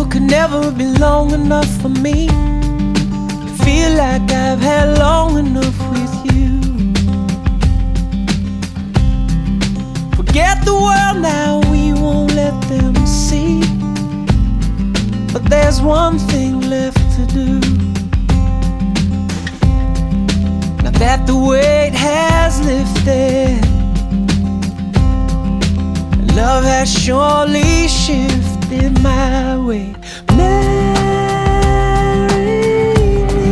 could never be long enough for me to feel like I've had long enough with you. Forget the world now, we won't let them see. But there's one thing left to do. Now that the weight has lifted, love has surely shifted my way. Marry me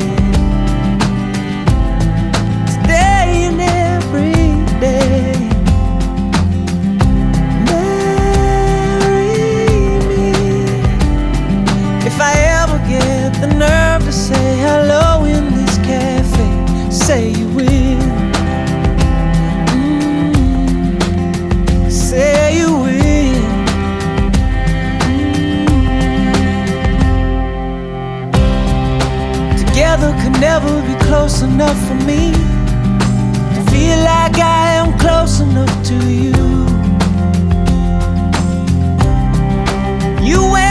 today and every day. Marry me if I ever get the nerve to say hello in this cafe. Say you will. Say you will. Together could never be close enough for me to feel like I am close enough to you. You